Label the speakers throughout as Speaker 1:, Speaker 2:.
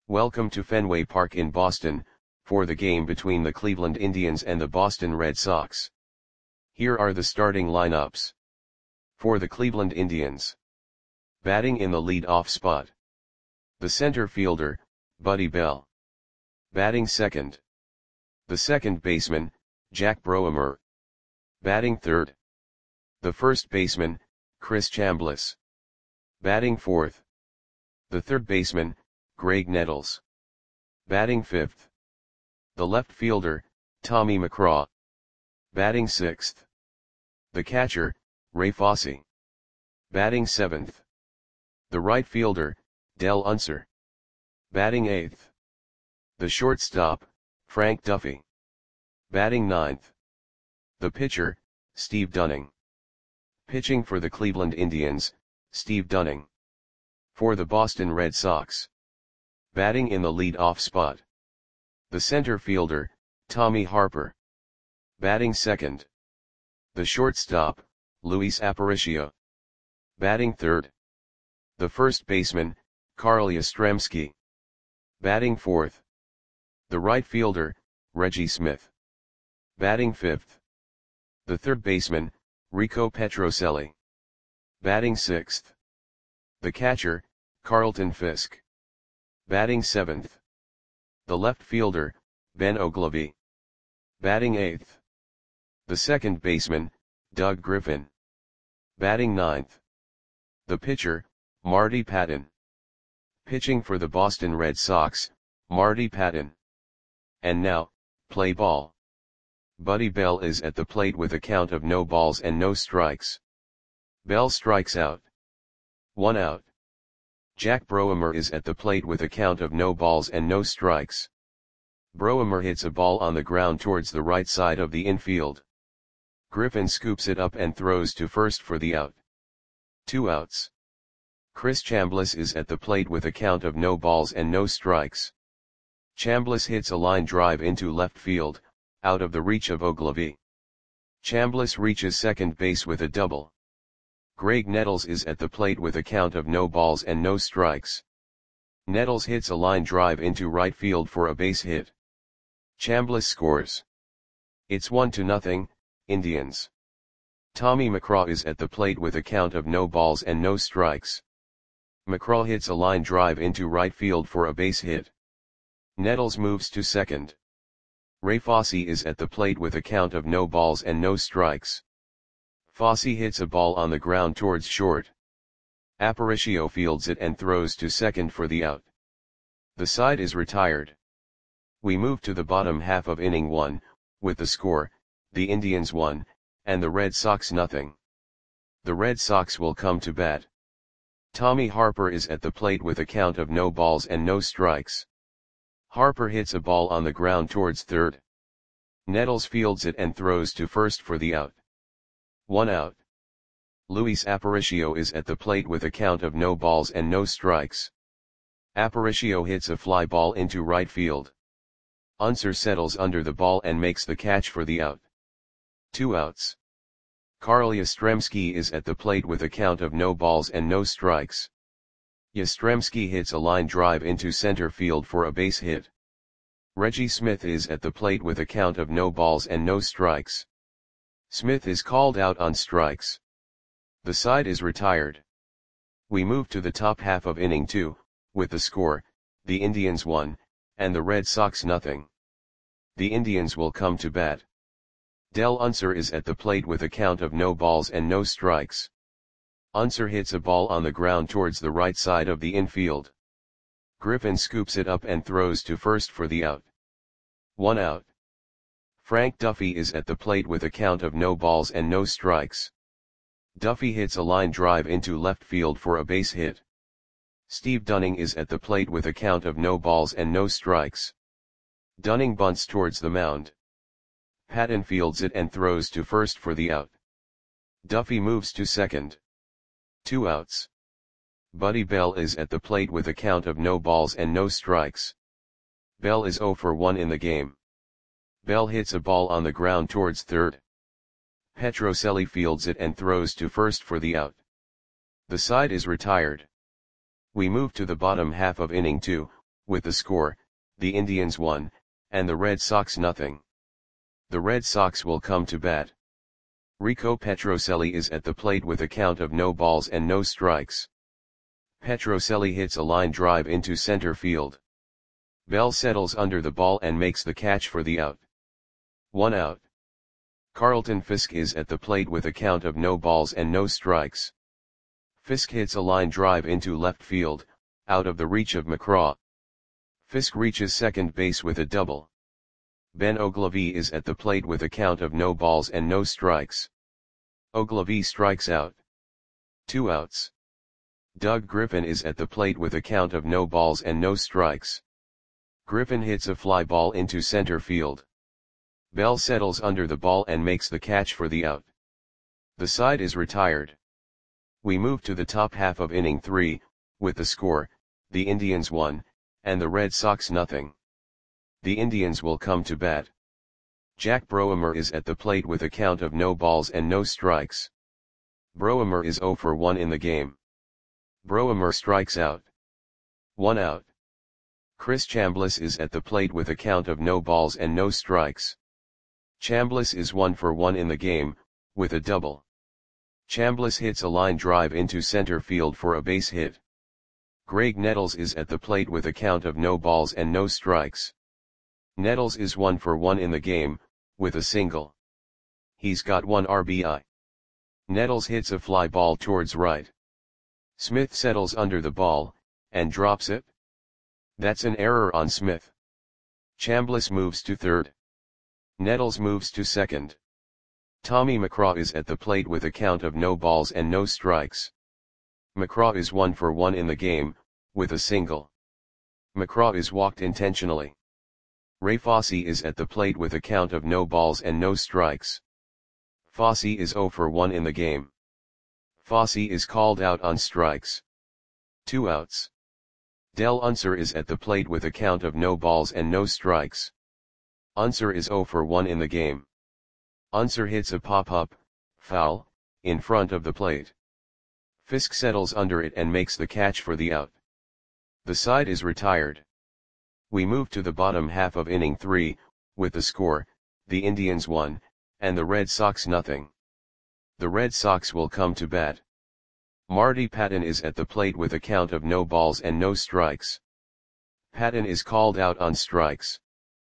Speaker 1: Welcome to Fenway Park in Boston, for the game between the Cleveland Indians and the Boston Red Sox. Here are the starting lineups. For the Cleveland Indians. Batting in the lead-off spot. The center fielder, Buddy Bell. Batting second. The second baseman, Jack Browmer. Batting third. The first baseman, Chris Chambliss. Batting fourth. The third baseman, Graig Nettles. Batting fifth. The left fielder, Tommy McGraw. Batting sixth. The catcher, Ray Fosse. Batting seventh. The right fielder, Dell Unser. Batting eighth. The shortstop, Frank Duffy. Batting ninth. The pitcher, Steve Dunning. Pitching for the Cleveland Indians, Steve Dunning. For the Boston Red Sox. Batting in the lead-off spot. The center fielder, Tommy Harper. Batting second. The shortstop, Luis Aparicio. Batting third. The first baseman, Carl Yastrzemski. Batting fourth. The right fielder, Reggie Smith. Batting fifth. The third baseman, Rico Petrocelli. Batting sixth. The catcher, Carlton Fisk. Batting seventh. The left fielder, Ben Oglivie. Batting eighth. The second baseman, Doug Griffin. Batting ninth. The pitcher, Marty Patton. Pitching for the Boston Red Sox, Marty Patton. And now, play ball. Buddy Bell is at the plate with a count of no balls and no strikes. Bell strikes out. 1 out. Jack Browmer is at the plate with a count of no balls and no strikes. Browmer hits a ball on the ground towards the right side of the infield. Griffin scoops it up and throws to first for the out. 2 outs. Chris Chambliss is at the plate with a count of no balls and no strikes. Chambliss hits a line drive into left field, out of the reach of Oglivie. Chambliss reaches second base with a double. Graig Nettles is at the plate with a count of no balls and no strikes. Nettles hits a line drive into right field for a base hit. Chambliss scores. It's 1-0, Indians. Tommy McGraw is at the plate with a count of no balls and no strikes. McGraw hits a line drive into right field for a base hit. Nettles moves to second. Ray Fosse is at the plate with a count of no balls and no strikes. Fosse hits a ball on the ground towards short. Aparicio fields it and throws to second for the out. The side is retired. We move to the bottom half of inning 1, with the score, the Indians 1, and the Red Sox 0. The Red Sox will come to bat. Tommy Harper is at the plate with a count of no balls and no strikes. Harper hits a ball on the ground towards third. Nettles fields it and throws to first for the out. 1 out. Luis Aparicio is at the plate with a count of no balls and no strikes. Aparicio hits a fly ball into right field. Unser settles under the ball and makes the catch for the out. 2 outs. Carl Yastrzemski is at the plate with a count of no balls and no strikes. Yastrzemski hits a line drive into center field for a base hit. Reggie Smith is at the plate with a count of no balls and no strikes. Smith is called out on strikes. The side is retired. We move to the top half of inning 2, with the score, the Indians 1, and the Red Sox 0. The Indians will come to bat. Dell Unser is at the plate with a count of no balls and no strikes. Unser hits a ball on the ground towards the right side of the infield. Griffin scoops it up and throws to first for the out. 1 out. Frank Duffy is at the plate with a count of no balls and no strikes. Duffy hits a line drive into left field for a base hit. Steve Dunning is at the plate with a count of no balls and no strikes. Dunning bunts towards the mound. Patton fields it and throws to first for the out. Duffy moves to second. 2 outs. Buddy Bell is at the plate with a count of no balls and no strikes. Bell is 0 for 1 in the game. Bell hits a ball on the ground towards third. Petrocelli fields it and throws to first for the out. The side is retired. We move to the bottom half of inning 2, with the score, the Indians 1, and the Red Sox nothing. The Red Sox will come to bat. Rico Petrocelli is at the plate with a count of no balls and no strikes. Petrocelli hits a line drive into center field. Bell settles under the ball and makes the catch for the out. 1 out. Carlton Fisk is at the plate with a count of no balls and no strikes. Fisk hits a line drive into left field, out of the reach of McCraw. Fisk reaches second base with a double. Ben Ogilvy is at the plate with a count of no balls and no strikes. Ogilvy strikes out. 2 outs. Doug Griffin is at the plate with a count of no balls and no strikes. Griffin hits a fly ball into center field. Bell settles under the ball and makes the catch for the out. The side is retired. We move to the top half of inning 3, with the score, the Indians 1, and the Red Sox nothing. The Indians will come to bat. Jack Broemer is at the plate with a count of no balls and no strikes. Broemer is 0 for 1 in the game. Broemer strikes out. 1 out. Chris Chambliss is at the plate with a count of no balls and no strikes. Chambliss is 1 for 1 in the game, with a double. Chambliss hits a line drive into center field for a base hit. Greg Nettles is at the plate with a count of no balls and no strikes. Nettles is 1 for 1 in the game, with a single. He's got 1 RBI. Nettles hits a fly ball towards right. Smith settles under the ball, and drops it. That's an error on Smith. Chambliss moves to third. Nettles moves to second. Tommy McCraw is at the plate with a count of no balls and no strikes. McCraw is 1 for 1 in the game, with a single. McCraw is walked intentionally. Ray Fosse is at the plate with a count of no balls and no strikes. Fosse is 0 for 1 in the game. Fosse is called out on strikes. 2 outs. Del Unser is at the plate with a count of no balls and no strikes. Unser is 0 for 1 in the game. Unser hits a pop-up, foul, in front of the plate. Fisk settles under it and makes the catch for the out. The side is retired. We move to the bottom half of inning 3, with the score, the Indians 1, and the Red Sox nothing. The Red Sox will come to bat. Marty Patton is at the plate with a count of no balls and no strikes. Patton is called out on strikes.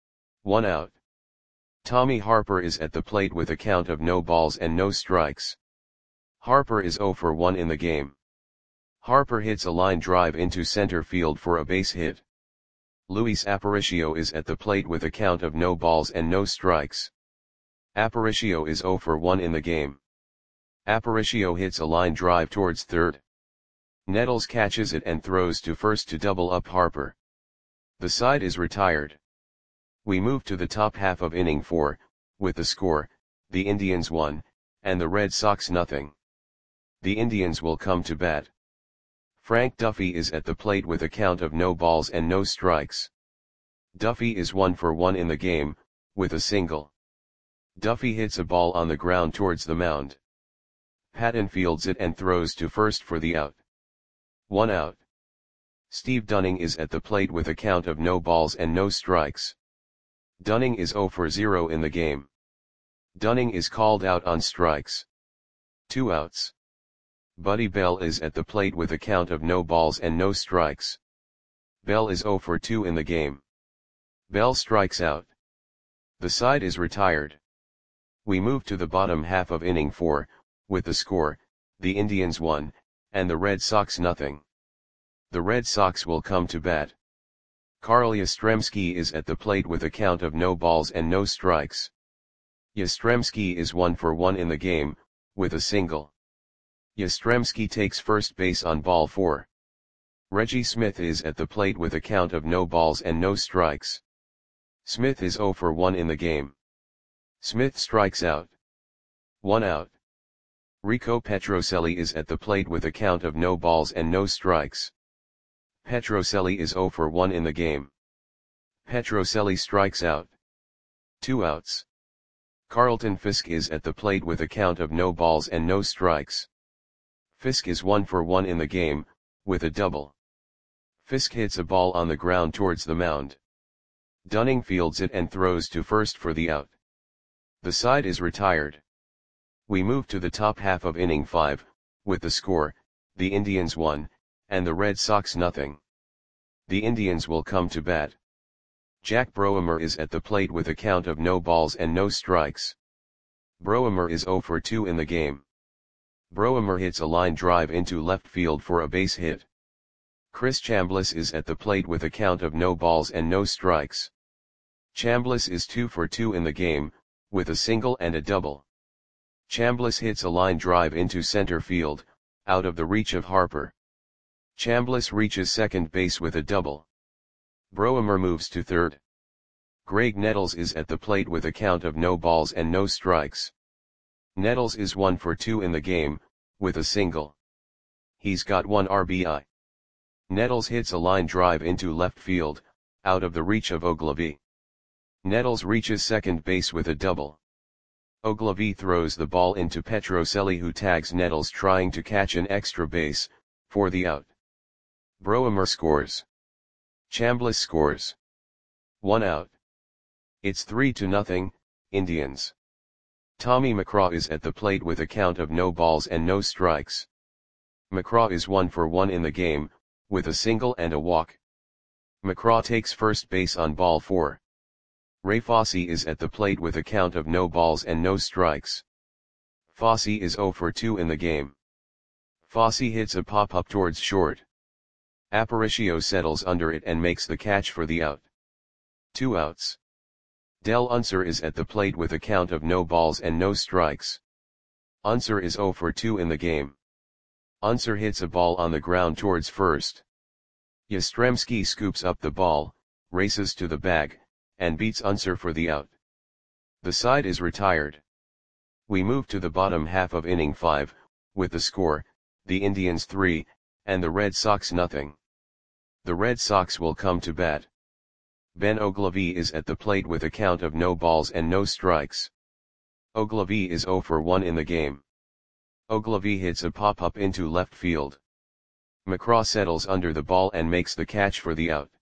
Speaker 1: 1 out. Tommy Harper is at the plate with a count of no balls and no strikes. Harper is 0 for 1 in the game. Harper hits a line drive into center field for a base hit. Luis Aparicio is at the plate with a count of no balls and no strikes. Aparicio is 0 for 1 in the game. Aparicio hits a line drive towards third. Nettles catches it and throws to first to double up Harper. The side is retired. We move to the top half of inning 4, with the score, the Indians 1, and the Red Sox nothing. The Indians will come to bat. Frank Duffy is at the plate with a count of no balls and no strikes. Duffy is 1 for 1 in the game, with a single. Duffy hits a ball on the ground towards the mound. Patton fields it and throws to first for the out. 1 out. Steve Dunning is at the plate with a count of no balls and no strikes. Dunning is 0 for 0 in the game. Dunning is called out on strikes. 2 outs. Buddy Bell is at the plate with a count of no balls and no strikes. Bell is 0 for 2 in the game. Bell strikes out. The side is retired. We move to the bottom half of inning 4, with the score, the Indians 1, and the Red Sox nothing. The Red Sox will come to bat. Carl Yastrzemski is at the plate with a count of no balls and no strikes. Yastrzemski is 1 for 1 in the game, with a single. Yastrzemski takes first base on ball 4. Reggie Smith is at the plate with a count of no balls and no strikes. Smith is 0 for 1 in the game. Smith strikes out. 1 out. Rico Petrocelli is at the plate with a count of no balls and no strikes. Petrocelli is 0 for 1 in the game. Petrocelli strikes out. 2 outs. Carlton Fisk is at the plate with a count of no balls and no strikes. Fisk is 1 for 1 in the game, with a double. Fisk hits a ball on the ground towards the mound. Dunning fields it and throws to first for the out. The side is retired. We move to the top half of inning 5, with the score, the Indians 1, and the Red Sox nothing. The Indians will come to bat. Jack Broemer is at the plate with a count of no balls and no strikes. Broemer is 0 for 2 in the game. Broemer hits a line drive into left field for a base hit. Chris Chambliss is at the plate with a count of no balls and no strikes. Chambliss is 2 for 2 in the game, with a single and a double. Chambliss hits a line drive into center field, out of the reach of Harper. Chambliss reaches second base with a double. Broemer moves to third. Greg Nettles is at the plate with a count of no balls and no strikes. Nettles is 1 for 2 in the game, with a single. He's got 1 RBI. Nettles hits a line drive into left field, out of the reach of Ogilvie. Nettles reaches second base with a double. Ogilvie throws the ball into Petrocelli, who tags Nettles trying to catch an extra base, for the out. Broemer scores. Chambliss scores. 1 out. It's 3-0, Indians. Tommy McCraw is at the plate with a count of no balls and no strikes. McCraw is 1 for 1 in the game, with a single and a walk. McCraw takes first base on ball 4. Ray Fosse is at the plate with a count of no balls and no strikes. Fosse is 0 for 2 in the game. Fosse hits a pop-up towards short. Aparicio settles under it and makes the catch for the out. 2 outs. Del Unser is at the plate with a count of no balls and no strikes. Unser is 0 for 2 in the game. Unser hits a ball on the ground towards first. Yastrzemski scoops up the ball, races to the bag, and beats Unser for the out. The side is retired. We move to the bottom half of inning 5, with the score, the Indians 3, and the Red Sox nothing. The Red Sox will come to bat. Ben Ogilvie is at the plate with a count of no balls and no strikes. Ogilvie is 0 for 1 in the game. Ogilvie hits a pop-up into left field. McCraw settles under the ball and makes the catch for the out.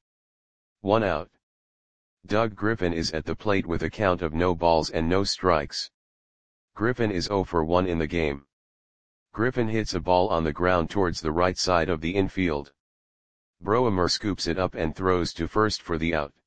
Speaker 1: 1 out. Doug Griffin is at the plate with a count of no balls and no strikes. Griffin is 0 for 1 in the game. Griffin hits a ball on the ground towards the right side of the infield. Broemer scoops it up and throws to first for the out.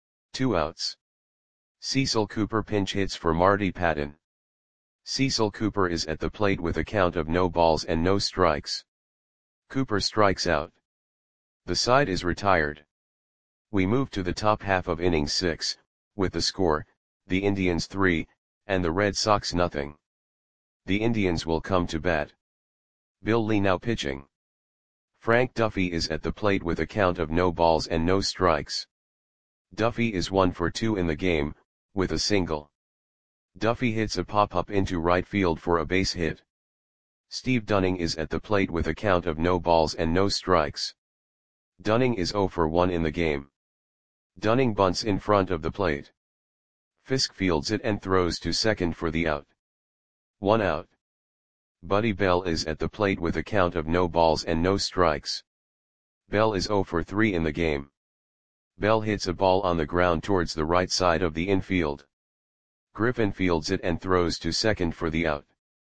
Speaker 1: 2 outs. Cecil Cooper pinch hits for Marty Patton. Cecil Cooper is at the plate with a count of no balls and no strikes. Cooper strikes out. The side is retired. We move to the top half of inning 6, with the score, the Indians 3, and the Red Sox nothing. The Indians will come to bat. Bill Lee now pitching. Frank Duffy is at the plate with a count of no balls and no strikes. Duffy is 1 for 2 in the game, with a single. Duffy hits a pop-up into right field for a base hit. Steve Dunning is at the plate with a count of no balls and no strikes. Dunning is 0 for 1 in the game. Dunning bunts in front of the plate. Fisk fields it and throws to second for the out. 1 out. Buddy Bell is at the plate with a count of no balls and no strikes. Bell is 0 for 3 in the game. Bell hits a ball on the ground towards the right side of the infield. Griffin fields it and throws to second for the out.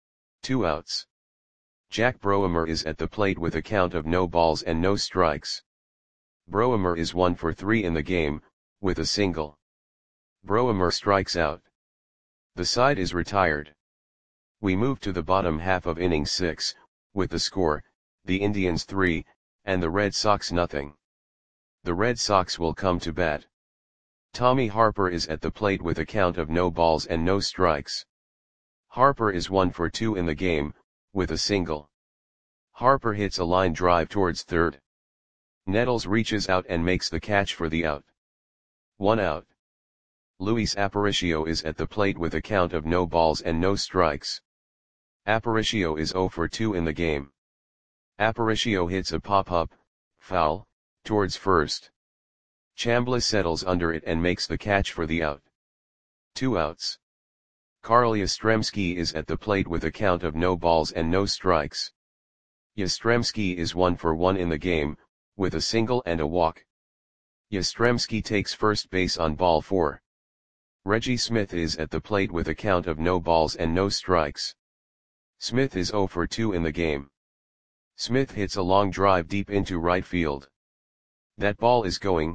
Speaker 1: 2 outs. Jack Broemer is at the plate with a count of no balls and no strikes. Broemer is 1 for 3 in the game, with a single. Broemer strikes out. The side is retired. We move to the bottom half of inning 6, with the score, the Indians 3, and the Red Sox nothing. The Red Sox will come to bat. Tommy Harper is at the plate with a count of no balls and no strikes. Harper is 1 for 2 in the game, with a single. Harper hits a line drive towards third. Nettles reaches out and makes the catch for the out. 1 out. Luis Aparicio is at the plate with a count of no balls and no strikes. Aparicio is 0 for 2 in the game. Aparicio hits a pop-up, foul, towards first. Chambliss settles under it and makes the catch for the out. 2 outs. Carl Yastrzemski is at the plate with a count of no balls and no strikes. Yastrzemski is 1 for 1 in the game, with a single and a walk. Yastrzemski takes first base on ball 4. Reggie Smith is at the plate with a count of no balls and no strikes. Smith is 0 for 2 in the game. Smith hits a long drive deep into right field. That ball is gone.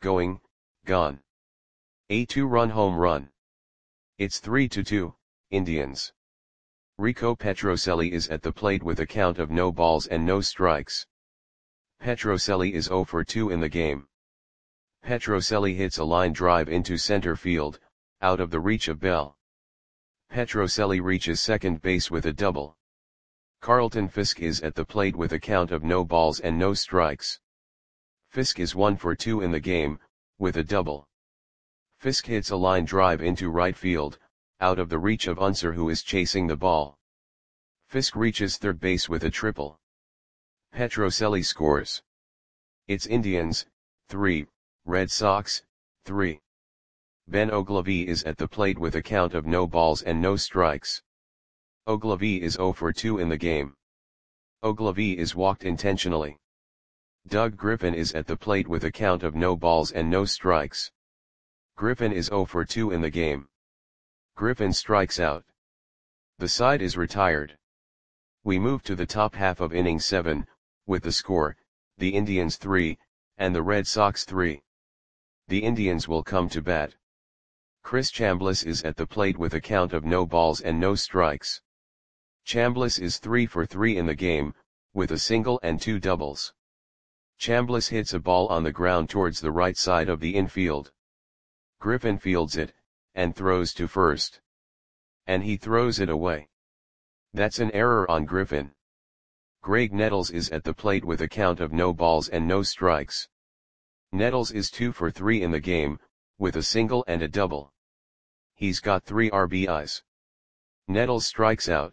Speaker 1: A 2-run home run. It's 3-2, Indians. Rico Petrocelli is at the plate with a count of no balls and no strikes. Petrocelli is 0 for 2 in the game. Petrocelli hits a line drive into center field, out of the reach of Bell. Petrocelli reaches second base with a double. Carlton Fisk is at the plate with a count of no balls and no strikes. Fisk is 1 for 2 in the game, with a double. Fisk hits a line drive into right field, out of the reach of Unser who is chasing the ball. Fisk reaches third base with a triple. Petrocelli scores. It's Indians, 3, Red Sox, 3. Ben Ogilvy is at the plate with a count of no balls and no strikes. Ogilvy is 0 for 2 in the game. Ogilvy is walked intentionally. Doug Griffin is at the plate with a count of no balls and no strikes. Griffin is 0 for 2 in the game. Griffin strikes out. The side is retired. We move to the top half of inning 7, with the score, the Indians 3, and the Red Sox 3. The Indians will come to bat. Chris Chambliss is at the plate with a count of no balls and no strikes. Chambliss is 3 for 3 in the game, with a single and 2 doubles. Chambliss hits a ball on the ground towards the right side of the infield. Griffin fields it, and throws to first. And he throws it away. That's an error on Griffin. Greg Nettles is at the plate with a count of no balls and no strikes. Nettles is 2 for 3 in the game, with a single and a double. He's got 3 RBIs. Nettles strikes out.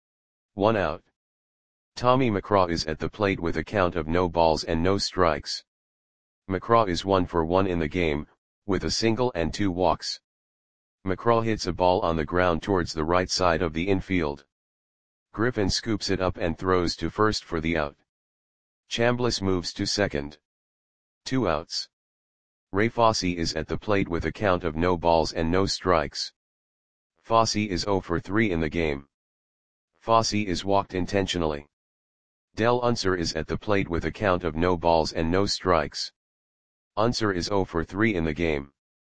Speaker 1: 1 out. Tommy McCraw is at the plate with a count of no balls and no strikes. McCraw is 1 for 1 in the game, with a single and 2 walks. McCraw hits a ball on the ground towards the right side of the infield. Griffin scoops it up and throws to first for the out. Chambliss moves to second. 2 outs. Ray Fosse is at the plate with a count of no balls and no strikes. Fosse is 0 for 3 in the game. Fosse is walked intentionally. Del Unser is at the plate with a count of no balls and no strikes. Unser is 0 for 3 in the game.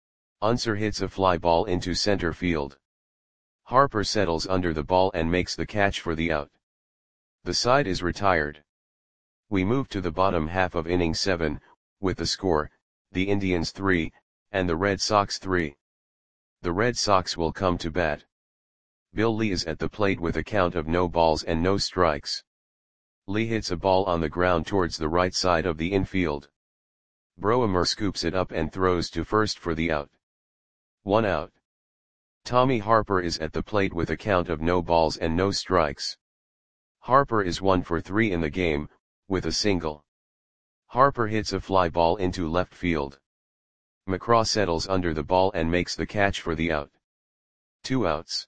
Speaker 1: Unser hits a fly ball into center field. Harper settles under the ball and makes the catch for the out. The side is retired. We move to the bottom half of inning 7, with the score, the Indians 3, and the Red Sox 3. The Red Sox will come to bat. Bill Lee is at the plate with a count of no balls and no strikes. Lee hits a ball on the ground towards the right side of the infield. Broemer scoops it up and throws to first for the out. 1 out. Tommy Harper is at the plate with a count of no balls and no strikes. Harper is 1 for 3 in the game, with a single. Harper hits a fly ball into left field. McCraw settles under the ball and makes the catch for the out. 2 outs.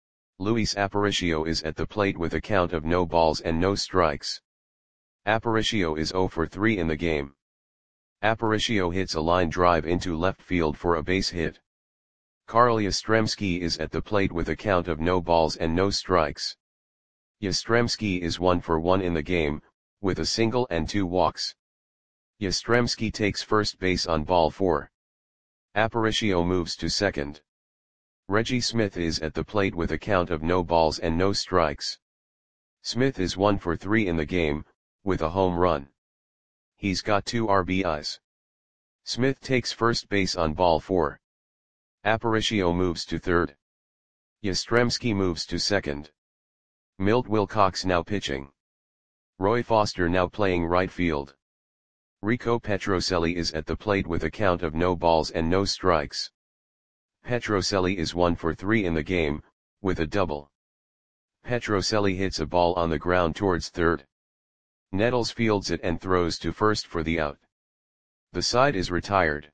Speaker 1: Luis Aparicio is at the plate with a count of no balls and no strikes. Aparicio is 0 for 3 in the game. Aparicio hits a line drive into left field for a base hit. Carl Yastrzemski is at the plate with a count of no balls and no strikes. Yastrzemski is 1 for 1 in the game, with a single and 2 walks. Yastrzemski takes first base on ball 4. Aparicio moves to second. Reggie Smith is at the plate with a count of no balls and no strikes. Smith is 1 for 3 in the game, with a home run. He's got 2 RBIs. Smith takes first base on ball 4. Aparicio moves to third. Yastrzemski moves to second. Milt Wilcox now pitching. Roy Foster now playing right field. Rico Petrocelli is at the plate with a count of no balls and no strikes. Petrocelli is 1 for 3 in the game, with a double. Petrocelli hits a ball on the ground towards third. Nettles fields it and throws to first for the out. The side is retired.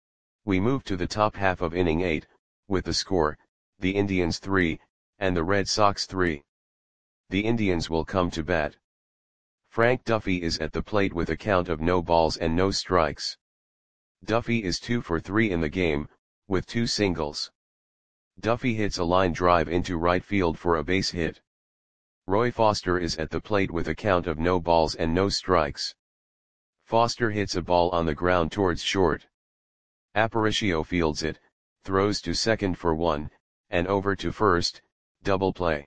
Speaker 1: We move to the top half of inning 8, with the score, the Indians 3, and the Red Sox 3. The Indians will come to bat. Frank Duffy is at the plate with a count of no balls and no strikes. Duffy is 2 for 3 in the game, with 2 singles. Duffy hits a line drive into right field for a base hit. Roy Foster is at the plate with a count of no balls and no strikes. Foster hits a ball on the ground towards short. Aparicio fields it, throws to second for 1, and over to first, double play.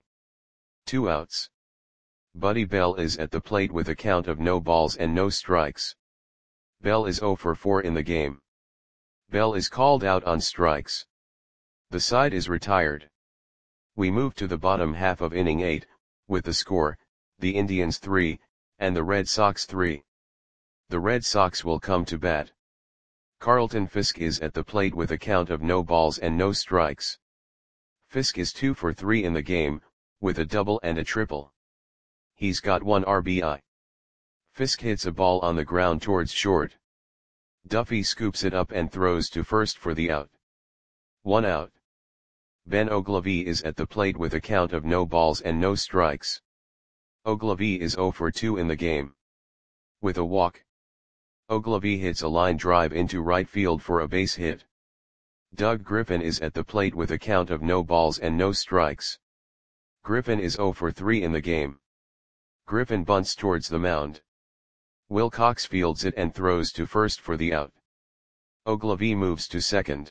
Speaker 1: 2 outs. Buddy Bell is at the plate with a count of no balls and no strikes. Bell is 0 for 4 in the game. Bell is called out on strikes. The side is retired. We move to the bottom half of inning 8, with the score, the Indians 3, and the Red Sox 3. The Red Sox will come to bat. Carlton Fisk is at the plate with a count of no balls and no strikes. Fisk is 2 for 3 in the game, with a double and a triple. He's got 1 RBI. Fisk hits a ball on the ground towards short. Duffy scoops it up and throws to first for the out. 1 out. Ben Oglivie is at the plate with a count of no balls and no strikes. Oglivie is 0 for 2 in the game. With a walk, Oglivie hits a line drive into right field for a base hit. Doug Griffin is at the plate with a count of no balls and no strikes. Griffin is 0 for 3 in the game. Griffin bunts towards the mound. Wilcox fields it and throws to first for the out. Oglivie moves to second.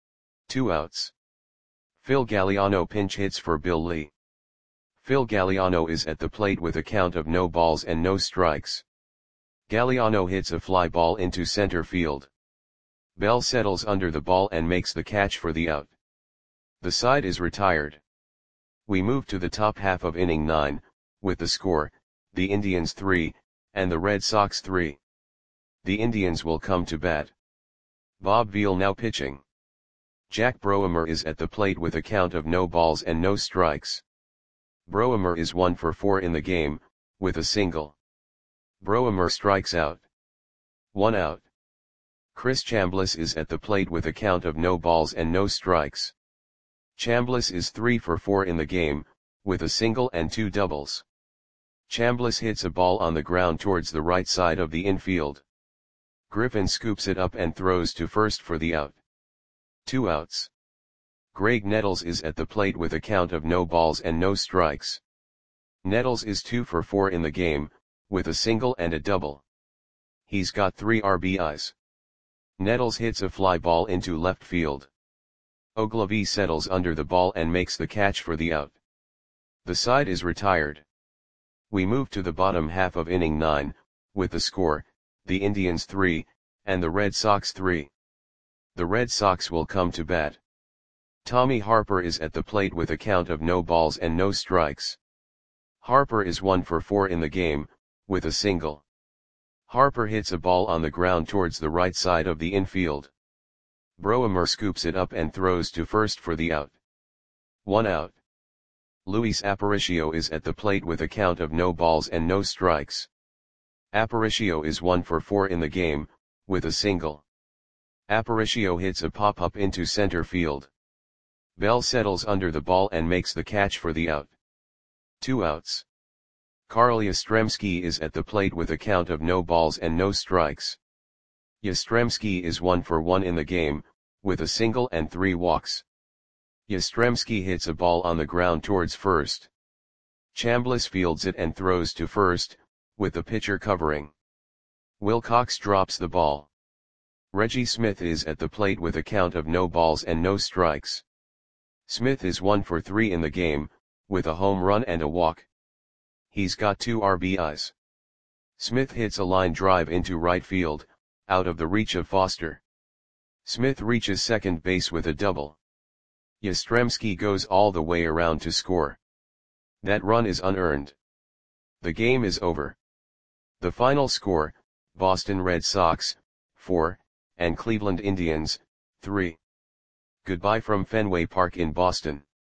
Speaker 1: 2 outs. Phil Galliano pinch hits for Bill Lee. Phil Galliano is at the plate with a count of no balls and no strikes. Galliano hits a fly ball into center field. Bell settles under the ball and makes the catch for the out. The side is retired. We move to the top half of inning 9, with the score, the Indians 3, and the Red Sox 3. The Indians will come to bat. Bob Veal now pitching. Jack Broemer is at the plate with a count of no balls and no strikes. Broemer is 1 for 4 in the game, with a single. Broemer strikes out. 1 out. Chris Chambliss is at the plate with a count of no balls and no strikes. Chambliss is 3 for 4 in the game, with a single and 2 doubles. Chambliss hits a ball on the ground towards the right side of the infield. Griffin scoops it up and throws to first for the out. 2 outs. Greg Nettles is at the plate with a count of no balls and no strikes. Nettles is 2 for 4 in the game, with a single and a double. He's got 3 RBIs. Nettles hits a fly ball into left field. Oglivie settles under the ball and makes the catch for the out. The side is retired. We move to the bottom half of inning 9, with the score, the Indians 3, and the Red Sox 3. The Red Sox will come to bat. Tommy Harper is at the plate with a count of no balls and no strikes. Harper is 1 for 4 in the game, with a single. Harper hits a ball on the ground towards the right side of the infield. Broemer scoops it up and throws to first for the out. 1 out. Luis Aparicio is at the plate with a count of no balls and no strikes. Aparicio is 1 for 4 in the game, with a single. Aparicio hits a pop-up into center field. Bell settles under the ball and makes the catch for the out. 2 outs. Carl Yastrzemski is at the plate with a count of no balls and no strikes. Yastrzemski is 1 for 1 in the game, with a single and 3 walks. Yastrzemski hits a ball on the ground towards first. Chambliss fields it and throws to first, with the pitcher covering. Wilcox drops the ball. Reggie Smith is at the plate with a count of no balls and no strikes. Smith is 1 for 3 in the game, with a home run and a walk. He's got 2 RBIs. Smith hits a line drive into right field, out of the reach of Foster. Smith reaches second base with a double. Yastrzemski goes all the way around to score. That run is unearned. The game is over. The final score, Boston Red Sox, 4, and Cleveland Indians, 3. Goodbye from Fenway Park in Boston.